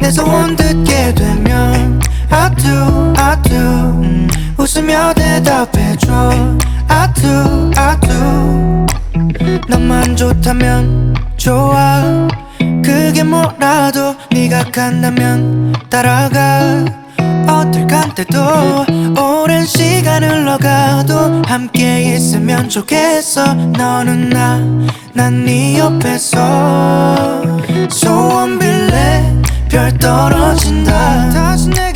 내 소원 듣게 되면 I do, I do 웃으며 대답해줘 I do, I do 너만 좋다면 좋아 그게 뭐라도 네가 간다면 따라가 어떨 간때도 오랜 시간 흘러가도 함께 있으면 좋겠어 너는 난 네 옆에서 소원 빌래 별 떨어진다 다시 내게